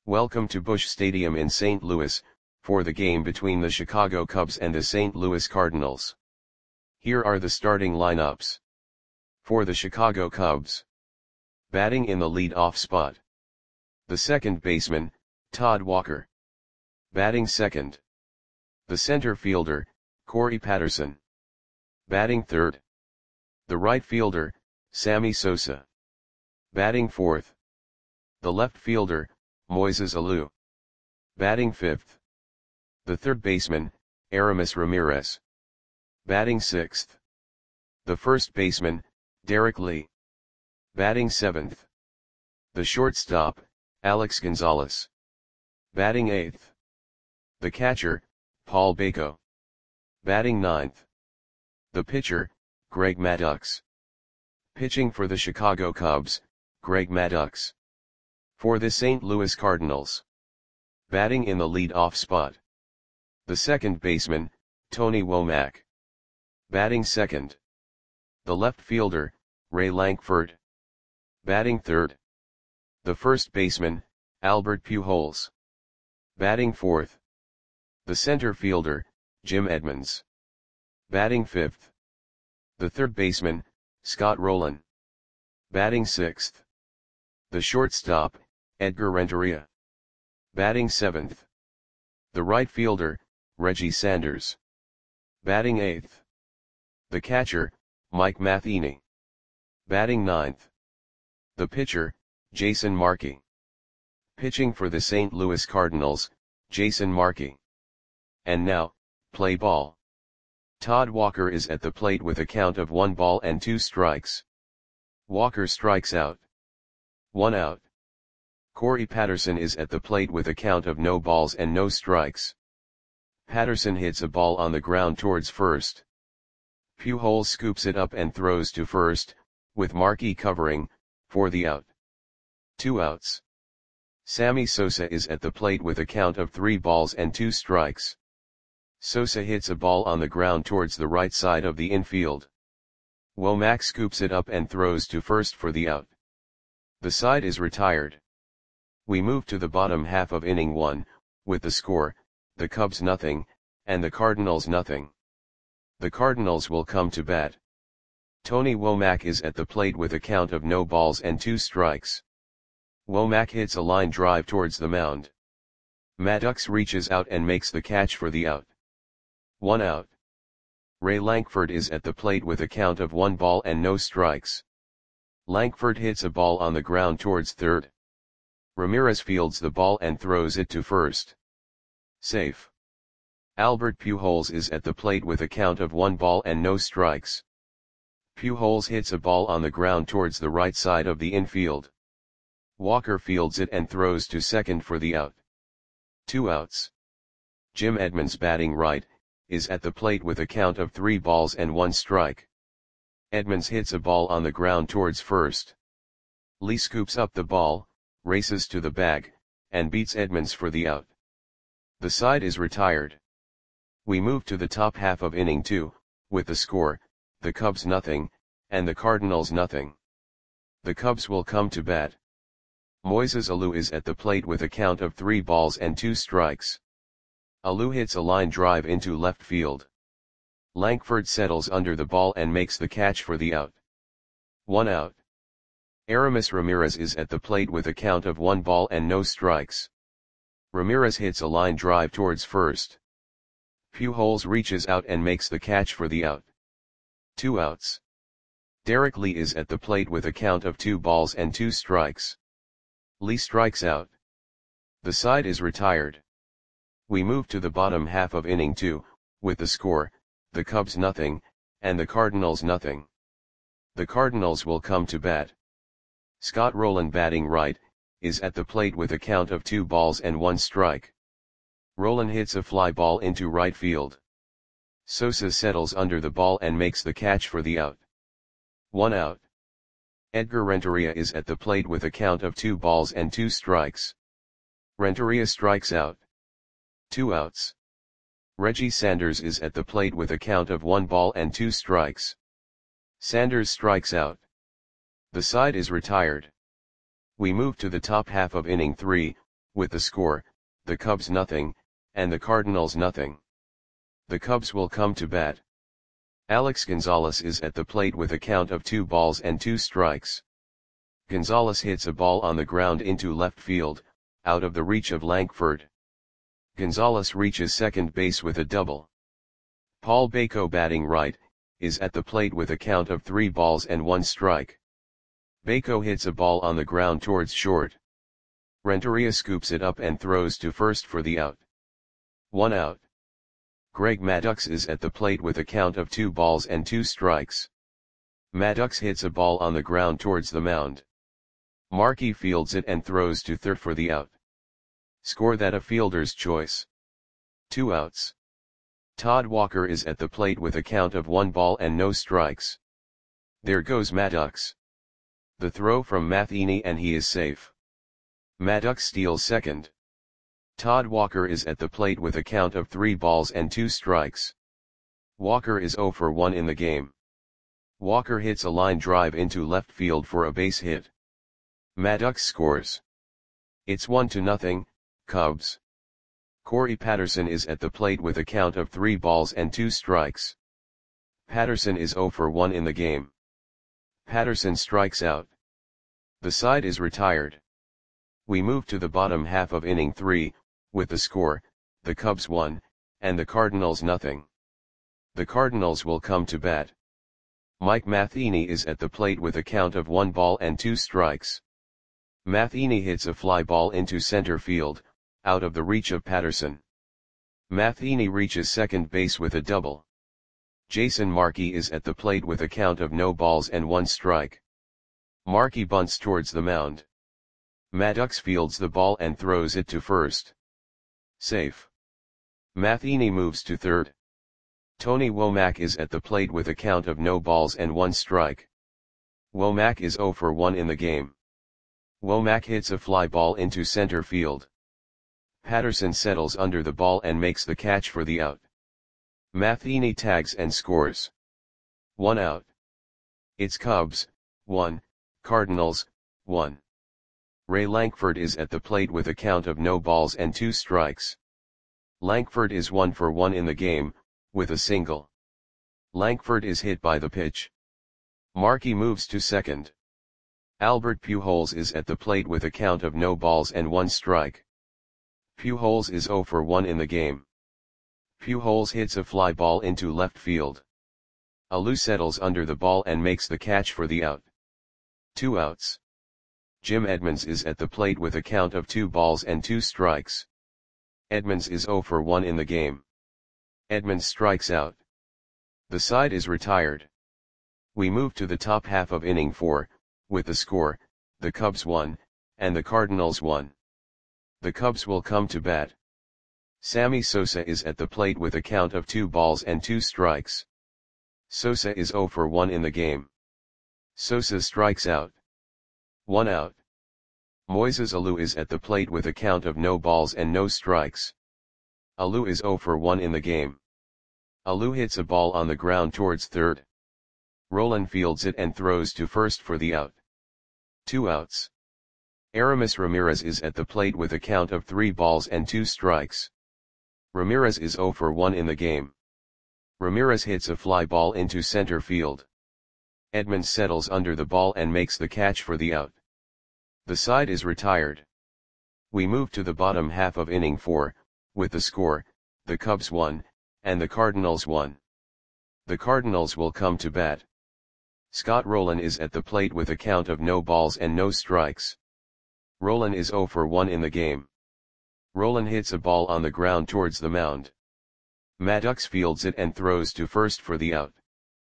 Welcome to Busch Stadium in St. Louis, for the game between the Chicago Cubs and the St. Louis Cardinals. Here are the starting lineups. For the Chicago Cubs. Batting in the lead-off spot. The second baseman, Todd Walker. Batting second. The center fielder, Corey Patterson. Batting third. The right fielder, Sammy Sosa. Batting fourth. The left fielder, Moises Alou. Batting fifth. The third baseman, Aramis Ramirez. Batting sixth. The first baseman, Derek Lee. Batting seventh. The shortstop, Alex Gonzalez. Batting eighth. The catcher, Paul Bako. Batting ninth. The pitcher, Greg Maddux. Pitching for the Chicago Cubs, Greg Maddux. For the St. Louis Cardinals. Batting in the lead-off spot. The second baseman, Tony Womack. Batting second. The left fielder, Ray Lankford. Batting third. The first baseman, Albert Pujols. Batting fourth. The center fielder, Jim Edmonds. Batting fifth. The third baseman, Scott Rolen. Batting sixth. The shortstop, Edgar Renteria. Batting seventh. The right fielder, Reggie Sanders. Batting eighth. The catcher, Mike Matheny. Batting ninth. The pitcher, Jason Markey. Pitching for the St. Louis Cardinals, Jason Markey. And now, play ball. Todd Walker is at the plate with a count of 1 ball and 2 strikes. Walker strikes out. 1 out. Corey Patterson is at the plate with a count of no balls and no strikes. Patterson hits a ball on the ground towards first. Pujols scoops it up and throws to first, with Markey covering, for the out. 2 outs. Sammy Sosa is at the plate with a count of 3 balls and 2 strikes. Sosa hits a ball on the ground towards the right side of the infield. Womack scoops it up and throws to first for the out. The side is retired. We move to the bottom half of inning 1, with the score, the Cubs nothing, and the Cardinals nothing. The Cardinals will come to bat. Tony Womack is at the plate with a count of no balls and 2 strikes. Womack hits a line drive towards the mound. Maddux reaches out and makes the catch for the out. 1 out. Ray Lankford is at the plate with a count of 1 ball and no strikes. Lankford hits a ball on the ground towards third. Ramirez fields the ball and throws it to first. Safe. Albert Pujols is at the plate with a count of 1 ball and no strikes. Pujols hits a ball on the ground towards the right side of the infield. Walker fields it and throws to second for the out. 2 outs. Jim Edmonds, batting right, is at the plate with a count of 3 balls and 1 strike. Edmonds hits a ball on the ground towards first. Lee scoops up the ball, races to the bag, and beats Edmonds for the out. The side is retired. We move to the top half of inning 2, with the score, the Cubs nothing, and the Cardinals nothing. The Cubs will come to bat. Moises Alou is at the plate with a count of 3 balls and 2 strikes. Alou hits a line drive into left field. Lankford settles under the ball and makes the catch for the out. 1 out. Aramis Ramirez is at the plate with a count of 1 ball and no strikes. Ramirez hits a line drive towards first. Pujols reaches out and makes the catch for the out. 2 outs. Derek Lee is at the plate with a count of 2 balls and 2 strikes. Lee strikes out. The side is retired. We move to the bottom half of inning 2, with the score, the Cubs nothing, and the Cardinals nothing. The Cardinals will come to bat. Scott Rolen, batting right, is at the plate with a count of 2 balls and 1 strike. Rolen hits a fly ball into right field. Sosa settles under the ball and makes the catch for the out. 1 out. Edgar Renteria is at the plate with a count of 2 balls and 2 strikes. Renteria strikes out. 2 outs. Reggie Sanders is at the plate with a count of 1 ball and 2 strikes. Sanders strikes out. The side is retired. We move to the top half of inning 3, with the score, the Cubs nothing, and the Cardinals nothing. The Cubs will come to bat. Alex Gonzalez is at the plate with a count of 2 balls and 2 strikes. Gonzalez hits a ball on the ground into left field, out of the reach of Lankford. Gonzalez reaches second base with a double. Paul Bako, batting right, is at the plate with a count of 3 balls and 1 strike. Bako hits a ball on the ground towards short. Renteria scoops it up and throws to first for the out. 1 out. Greg Maddux is at the plate with a count of 2 balls and 2 strikes. Maddux hits a ball on the ground towards the mound. Markey fields it and throws to third for the out. Score that a fielder's choice. 2 outs. Todd Walker is at the plate with a count of 1 ball and no strikes. There goes Maddux. The throw from Matheny and he is safe. Maddux steals second. Todd Walker is at the plate with a count of 3 balls and 2 strikes. Walker is 0 for 1 in the game. Walker hits a line drive into left field for a base hit. Maddux scores. It's 1-0, Cubs. Corey Patterson is at the plate with a count of 3 balls and 2 strikes. Patterson is 0 for 1 in the game. Patterson strikes out. The side is retired. We move to the bottom half of inning 3, with the score, the Cubs 1, and the Cardinals nothing. The Cardinals will come to bat. Mike Matheny is at the plate with a count of 1 ball and 2 strikes. Matheny hits a fly ball into center field, out of the reach of Patterson. Matheny reaches second base with a double. Jason Markey is at the plate with a count of no balls and 1 strike. Markey bunts towards the mound. Maddux fields the ball and throws it to first. Safe. Matheny moves to third. Tony Womack is at the plate with a count of no balls and 1 strike. Womack is 0 for 1 in the game. Womack hits a fly ball into center field. Patterson settles under the ball and makes the catch for the out. Matheny tags and scores. 1 out. It's Cubs 1, Cardinals 1. Ray Lankford is at the plate with a count of no balls and 2 strikes. Lankford is 1 for 1 in the game, with a single. Lankford is hit by the pitch. Markey moves to second. Albert Pujols is at the plate with a count of no balls and 1 strike. Pujols is 0 for 1 in the game. Pujols hits a fly ball into left field. Alou settles under the ball and makes the catch for the out. 2 outs. Jim Edmonds is at the plate with a count of 2 balls and 2 strikes. Edmonds is 0 for 1 in the game. Edmonds strikes out. The side is retired. We move to the top half of inning 4, with the score, the Cubs 1, and the Cardinals 1. The Cubs will come to bat. Sammy Sosa is at the plate with a count of 2 balls and 2 strikes. Sosa is 0 for 1 in the game. Sosa strikes out. 1 out. Moises Alou is at the plate with a count of no balls and no strikes. Alou is 0 for 1 in the game. Alou hits a ball on the ground towards third. Roland fields it and throws to first for the out. 2 outs. Aramis Ramirez is at the plate with a count of 3 balls and 2 strikes. Ramirez is 0 for 1 in the game. Ramirez hits a fly ball into center field. Edmonds settles under the ball and makes the catch for the out. The side is retired. We move to the bottom half of inning 4, with the score, the Cubs 1, and the Cardinals 1. The Cardinals will come to bat. Scott Rowland is at the plate with a count of no balls and no strikes. Rowland is 0 for 1 in the game. Rowland hits a ball on the ground towards the mound. Maddux fields it and throws to first for the out.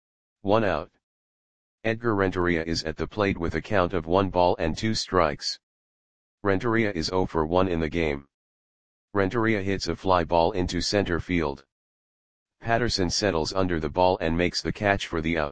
1 out. Edgar Renteria is at the plate with a count of 1 ball and 2 strikes. Renteria is 0 for 1 in the game. Renteria hits a fly ball into center field. Patterson settles under the ball and makes the catch for the out.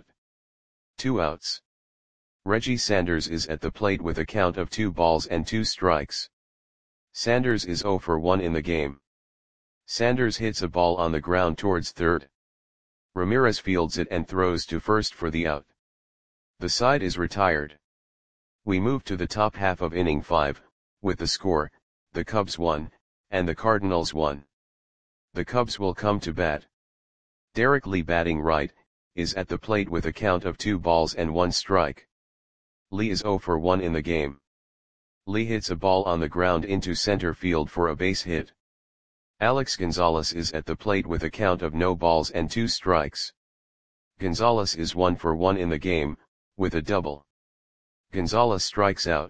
2 outs. Reggie Sanders is at the plate with a count of 2 balls and 2 strikes. Sanders is 0 for 1 in the game. Sanders hits a ball on the ground towards third. Ramirez fields it and throws to first for the out. The side is retired. We move to the top half of inning 5, with the score, the Cubs 1, and the Cardinals 1. The Cubs will come to bat. Derek Lee, batting right, is at the plate with a count of 2 balls and 1 strike. Lee is 0 for 1 in the game. Lee hits a ball on the ground into center field for a base hit. Alex Gonzalez is at the plate with a count of no balls and 2 strikes. Gonzalez is 1 for 1 in the game, with a double. Gonzalez strikes out.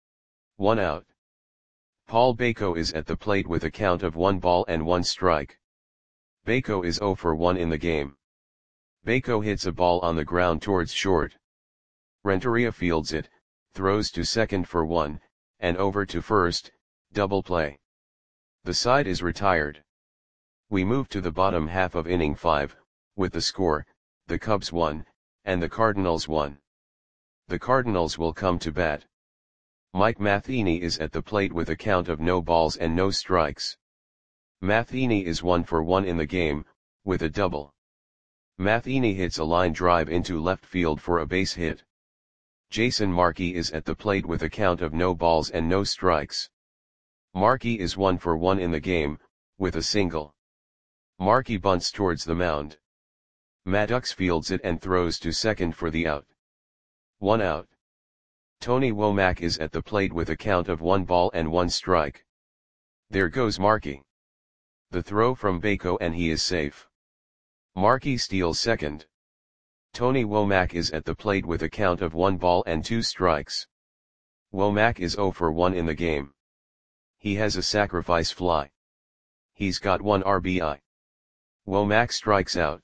1 out. Paul Bako is at the plate with a count of 1 ball and 1 strike. Bako is 0 for 1 in the game. Bako hits a ball on the ground towards short. Renteria fields it, throws to second for 1, and over to first, double play. The side is retired. We move to the bottom half of inning 5, with the score, the Cubs 1, and the Cardinals 1. The Cardinals will come to bat. Mike Matheny is at the plate with a count of no balls and no strikes. Matheny is 1 for 1 in the game, with a double. Matheny hits a line drive into left field for a base hit. Jason Markey is at the plate with a count of no balls and no strikes. Markey is 1 for 1 in the game, with a single. Markey bunts towards the mound. Maddox fields it and throws to second for the out. 1 out. Tony Womack is at the plate with a count of 1 ball and 1 strike. There goes Markey. The throw from Bako and he is safe. Markey steals second. Tony Womack is at the plate with a count of 1 ball and 2 strikes. Womack is 0 for 1 in the game. He has a sacrifice fly. He's got 1 RBI. Womack strikes out.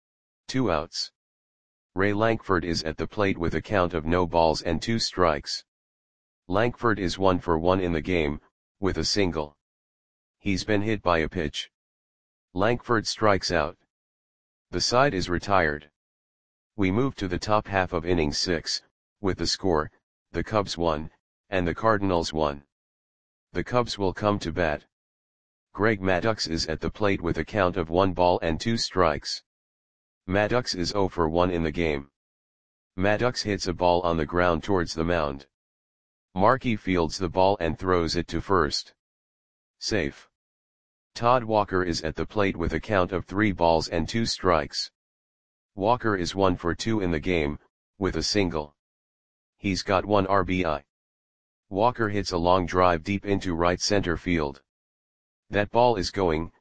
2 outs. Ray Lankford is at the plate with a count of no balls and 2 strikes. Lankford is 1 for 1 in the game, with a single. He's been hit by a pitch. Lankford strikes out. The side is retired. We move to the top half of inning 6, with the score, the Cubs 1, and the Cardinals 1. The Cubs will come to bat. Greg Maddux is at the plate with a count of 1 ball and 2 strikes. Maddux is 0 for 1 in the game. Maddux hits a ball on the ground towards the mound. Markey fields the ball and throws it to first. Safe. Todd Walker is at the plate with a count of 3 balls and 2 strikes. Walker is 1 for 2 in the game, with a single. He's got 1 RBI. Walker hits a long drive deep into right center field. That ball is going,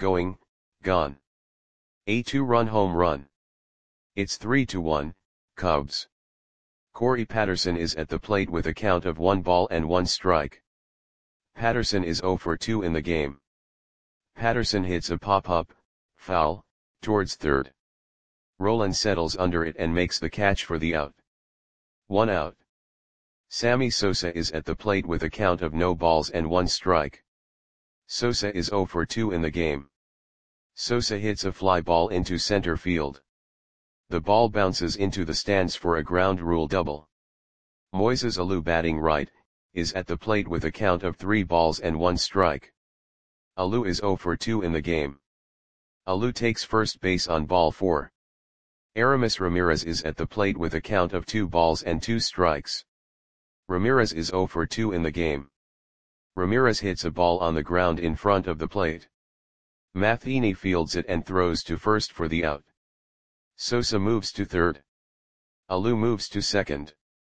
gone. A 2-run home run. It's 3-1, Cubs. Corey Patterson is at the plate with a count of 1 ball and 1 strike. Patterson is 0 for 2 in the game. Patterson hits a pop-up, foul, towards third. Roland settles under it and makes the catch for the out. 1 out. Sammy Sosa is at the plate with a count of no balls and 1 strike. Sosa is 0 for 2 in the game. Sosa hits a fly ball into center field. The ball bounces into the stands for a ground rule double. Moises Alou, batting right, is at the plate with a count of 3 balls and 1 strike. Alou is 0 for 2 in the game. Alou takes first base on ball 4. Aramis Ramirez is at the plate with a count of 2 balls and 2 strikes. Ramirez is 0 for 2 in the game. Ramirez hits a ball on the ground in front of the plate. Matheny fields it and throws to first for the out. Sosa moves to third. Alou moves to second.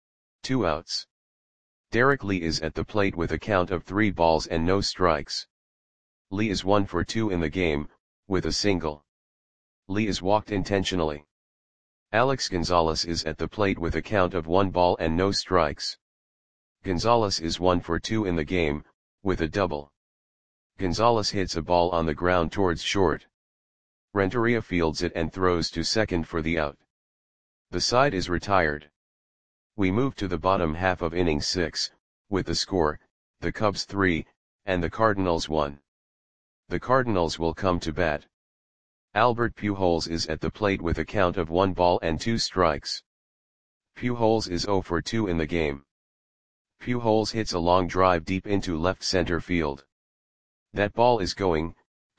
2 outs. Derek Lee is at the plate with a count of 3 balls and no strikes. Lee is 1 for 2 in the game, with a single. Lee is walked intentionally. Alex Gonzalez is at the plate with a count of 1 ball and no strikes. Gonzalez is 1 for 2 in the game, with a double. Gonzalez hits a ball on the ground towards short. Renteria fields it and throws to second for the out. The side is retired. We move to the bottom half of inning 6, with the score, the Cubs 3, and the Cardinals 1. The Cardinals will come to bat. Albert Pujols is at the plate with a count of 1 ball and 2 strikes. Pujols is 0 for 2 in the game. Pujols hits a long drive deep into left center field. That ball is going,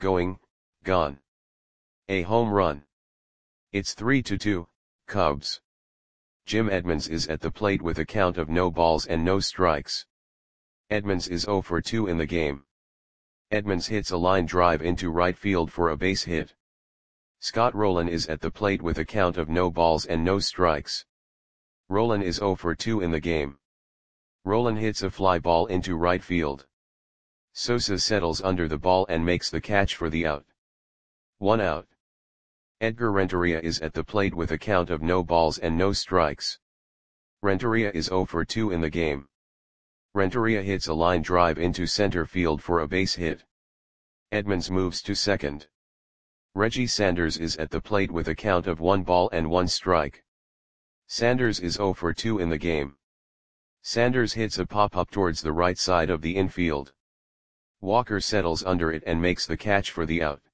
gone. A home run. It's 3-2, Cubs. Jim Edmonds is at the plate with a count of no balls and no strikes. Edmonds is 0 for 2 in the game. Edmonds hits a line drive into right field for a base hit. Scott Rolen is at the plate with a count of no balls and no strikes. Rolen is 0 for 2 in the game. Rolen hits a fly ball into right field. Sosa settles under the ball and makes the catch for the out. 1 out. Edgar Renteria is at the plate with a count of no balls and no strikes. Renteria is 0 for 2 in the game. Renteria hits a line drive into center field for a base hit. Edmonds moves to second. Reggie Sanders is at the plate with a count of 1 ball and 1 strike. Sanders is 0 for 2 in the game. Sanders hits a pop-up towards the right side of the infield. Walker settles under it and makes the catch for the out.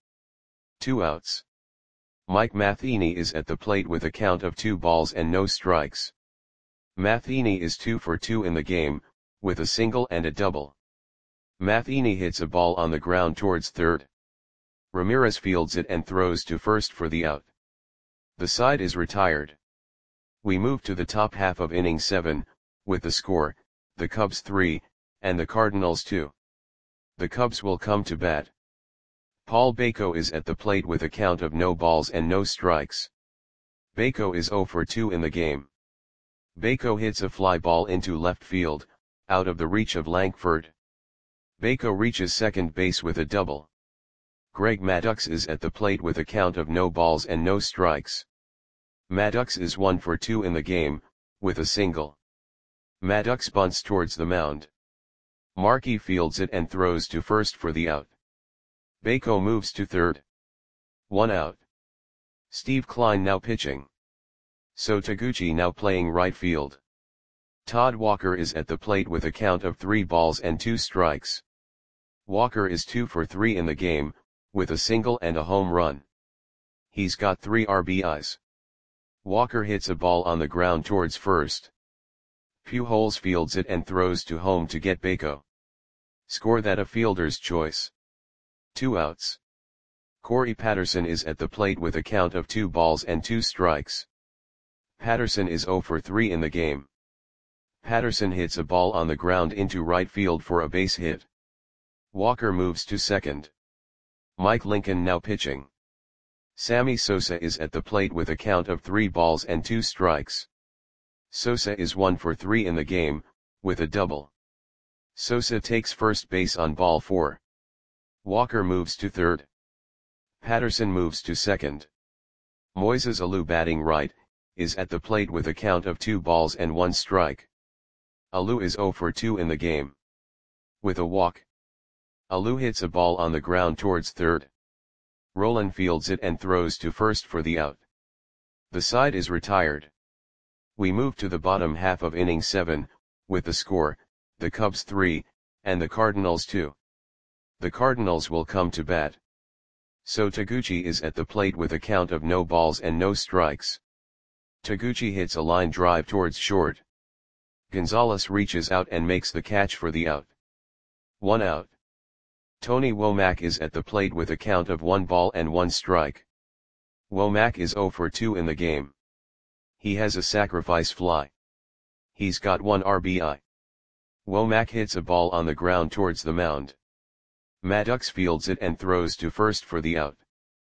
2 outs. Mike Matheny is at the plate with a count of 2 balls and no strikes. Matheny is 2 for 2 in the game, with a single and a double. Matheny hits a ball on the ground towards third. Ramirez fields it and throws to first for the out. The side is retired. We move to the top half of inning 7, with the score, the Cubs 3, and the Cardinals 2. The Cubs will come to bat. Paul Bako is at the plate with a count of no balls and no strikes. Bako is 0 for 2 in the game. Bako hits a fly ball into left field, out of the reach of Langford. Bako reaches second base with a double. Greg Maddux is at the plate with a count of no balls and no strikes. Maddux is 1 for 2 in the game, with a single. Maddux bunts towards the mound. Markey fields it and throws to first for the out. Bako moves to third. 1 out. Steve Klein now pitching. So Taguchi now playing right field. Todd Walker is at the plate with a count of 3 balls and 2 strikes. Walker is 2 for 3 in the game, with a single and a home run. He's got 3 RBIs. Walker hits a ball on the ground towards first. Pujols fields it and throws to home to get Bako. Score that a fielder's choice. 2 outs. Corey Patterson is at the plate with a count of 2 balls and 2 strikes. Patterson is 0 for 3 in the game. Patterson hits a ball on the ground into right field for a base hit. Walker moves to second. Mike Lincoln now pitching. Sammy Sosa is at the plate with a count of 3 balls and 2 strikes. Sosa is 1 for 3 in the game, with a double. Sosa takes first base on ball 4. Walker moves to third. Patterson moves to second. Moises Alou batting right, is at the plate with a count of 2 balls and 1 strike. Alou is 0 for 2 in the game. With a walk. Alou hits a ball on the ground towards third. Rolen fields it and throws to first for the out. The side is retired. We move to the bottom half of inning 7, with the score, the Cubs 3, and the Cardinals 2. The Cardinals will come to bat. So Taguchi is at the plate with a count of no balls and no strikes. Taguchi hits a line drive towards short. Gonzalez reaches out and makes the catch for the out. 1 out. Tony Womack is at the plate with a count of 1 ball and 1 strike. Womack is 0 for 2 in the game. He has a sacrifice fly. He's got 1 RBI. Womack hits a ball on the ground towards the mound. Maddux fields it and throws to first for the out.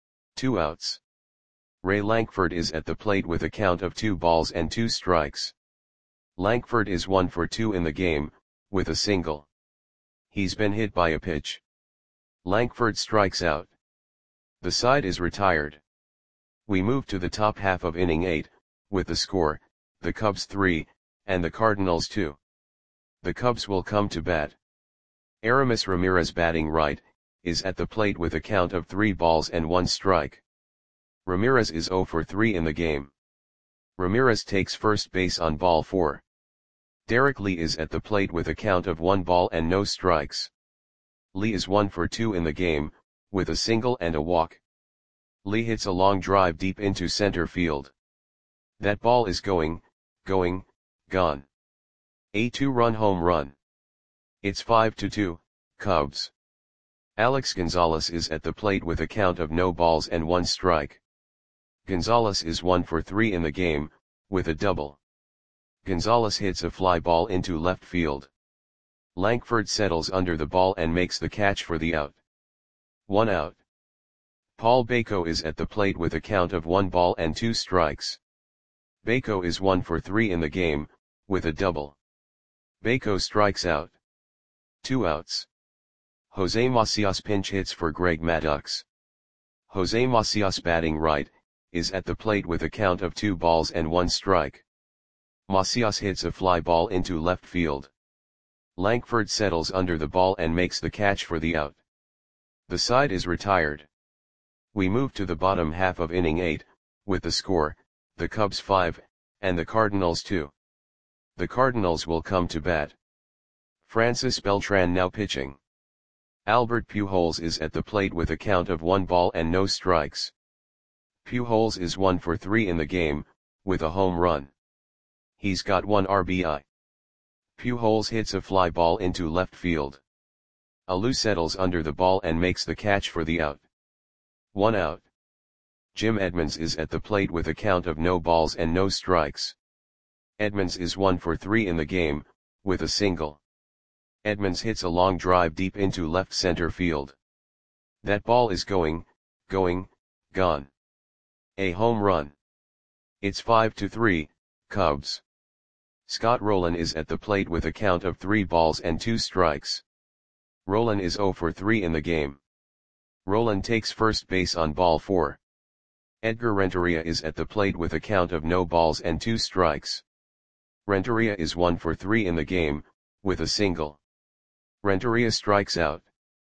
2 outs. Ray Lankford is at the plate with a count of 2 balls and 2 strikes. Lankford is 1 for 2 in the game, with a single. He's been hit by a pitch. Lankford strikes out. The side is retired. We move to the top half of inning 8, with the score, the Cubs 3, and the Cardinals 2. The Cubs will come to bat. Aramis Ramirez batting right, is at the plate with a count of 3 balls and 1 strike. Ramirez is 0 for 3 in the game. Ramirez takes first base on ball 4. Derek Lee is at the plate with a count of 1 ball and no strikes. Lee is 1 for 2 in the game, with a single and a walk. Lee hits a long drive deep into center field. That ball is gone. A 2-run home run. It's 5-2, Cubs. Alex Gonzalez is at the plate with a count of no balls and 1 strike. Gonzalez is 1 for 3 in the game, with a double. Gonzalez hits a fly ball into left field. Langford settles under the ball and makes the catch for the out. 1 out. Paul Bako is at the plate with a count of 1 ball and 2 strikes. Bako is 1 for 3 in the game, with a double. Bako strikes out. 2 outs. Jose Macias pinch hits for Greg Maddux. Jose Macias, batting right, is at the plate with a count of 2 balls and 1 strike. Macias hits a fly ball into left field. Langford settles under the ball and makes the catch for the out. The side is retired. We move to the bottom half of inning 8, with the score, the Cubs 5, and the Cardinals 2. The Cardinals will come to bat. Francis Beltran now pitching. Albert Pujols is at the plate with a count of 1 ball and no strikes. Pujols is 1 for 3 in the game, with a home run. He's got 1 RBI. Pujols hits a fly ball into left field. Alou settles under the ball and makes the catch for the out. 1 out. Jim Edmonds is at the plate with a count of no balls and no strikes. Edmonds is 1 for 3 in the game, with a single. Edmonds hits a long drive deep into left center field. That ball is going, gone. A home run. It's 5-3, Cubs. Scott Rolen is at the plate with a count of 3 balls and 2 strikes. Rolen is 0 for 3 in the game. Rolen takes first base on ball 4. Edgar Renteria is at the plate with a count of no balls and 2 strikes. Renteria is 1 for 3 in the game, with a single. Renteria strikes out.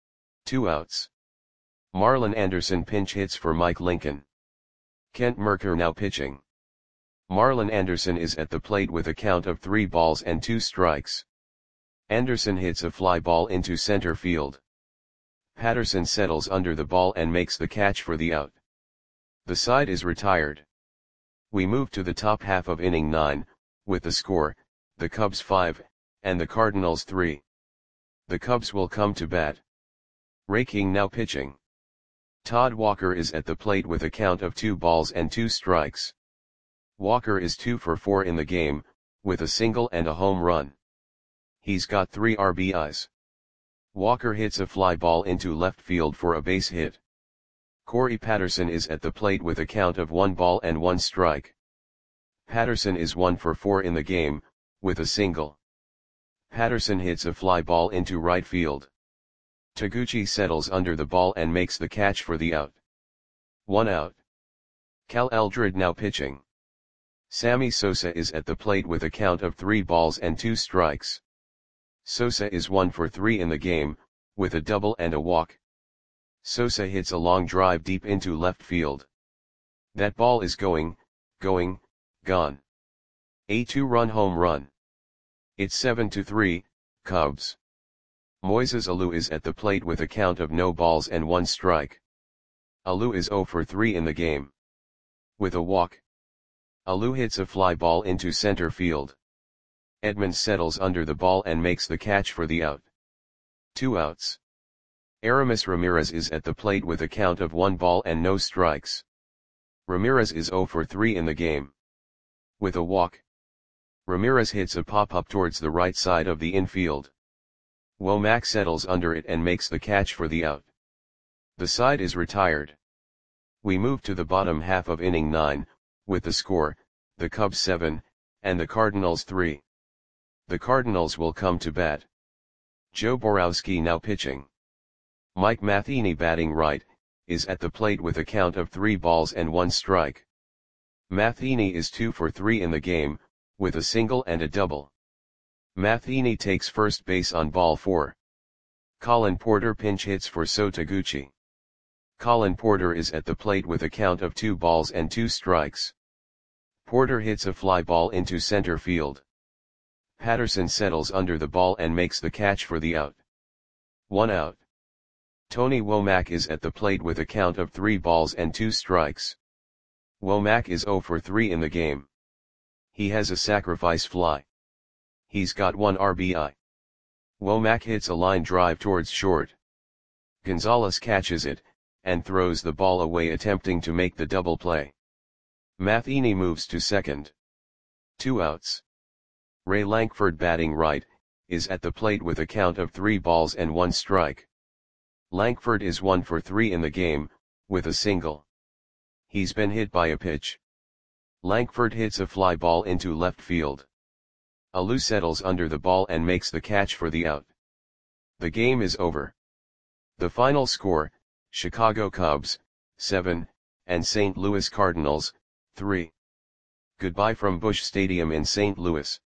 2 outs. Marlon Anderson pinch hits for Mike Lincoln. Kent Mercker now pitching. Marlon Anderson is at the plate with a count of 3 balls and 2 strikes. Anderson hits a fly ball into center field. Patterson settles under the ball and makes the catch for the out. The side is retired. We move to the top half of inning 9, with the score, the Cubs 5, and the Cardinals 3. The Cubs will come to bat. Ray King now pitching. Todd Walker is at the plate with a count of 2 balls and 2 strikes. Walker is 2 for 4 in the game, with a single and a home run. He's got 3 RBIs. Walker hits a fly ball into left field for a base hit. Corey Patterson is at the plate with a count of 1 ball and 1 strike. Patterson is 1 for 4 in the game, with a single. Patterson hits a fly ball into right field. Taguchi settles under the ball and makes the catch for the out. 1 out. Cal Eldred now pitching. Sammy Sosa is at the plate with a count of 3 balls and 2 strikes. Sosa is 1 for 3 in the game, with a double and a walk. Sosa hits a long drive deep into left field. That ball is going, gone. A 2-run home run. It's 7-3, Cubs. Moises Alou is at the plate with a count of no balls and 1 strike. Alou is 0 for 3 in the game. With a walk. Alou hits a fly ball into center field. Edmonds settles under the ball and makes the catch for the out. 2 outs. Aramis Ramirez is at the plate with a count of 1 ball and no strikes. Ramirez is 0 for 3 in the game. With a walk. Ramirez hits a pop-up towards the right side of the infield. Womack settles under it and makes the catch for the out. The side is retired. We move to the bottom half of inning 9, with the score, the Cubs 7, and the Cardinals 3. The Cardinals will come to bat. Joe Borowski now pitching. Mike Matheny, batting right, is at the plate with a count of 3 balls and 1 strike. Matheny is 2 for 3 in the game, with a single and a double. Matheny takes first base on ball 4. Colin Porter pinch hits for So Taguchi. Colin Porter is at the plate with a count of 2 balls and 2 strikes. Porter hits a fly ball into center field. Patterson settles under the ball and makes the catch for the out. 1 out. Tony Womack is at the plate with a count of 3 balls and 2 strikes. Womack is 0 for 3 in the game. He has a sacrifice fly. He's got 1 RBI. Womack hits a line drive towards short. Gonzalez catches it, and throws the ball away, attempting to make the double play. Matheny moves to second. 2 outs. Ray Lankford, batting right, is at the plate with a count of 3 balls and 1 strike. Lankford is 1 for 3 in the game, with a single. He's been hit by a pitch. Lankford hits a fly ball into left field. Alou settles under the ball and makes the catch for the out. The game is over. The final score, Chicago Cubs, 7, and St. Louis Cardinals, 3. Goodbye from Busch Stadium in St. Louis.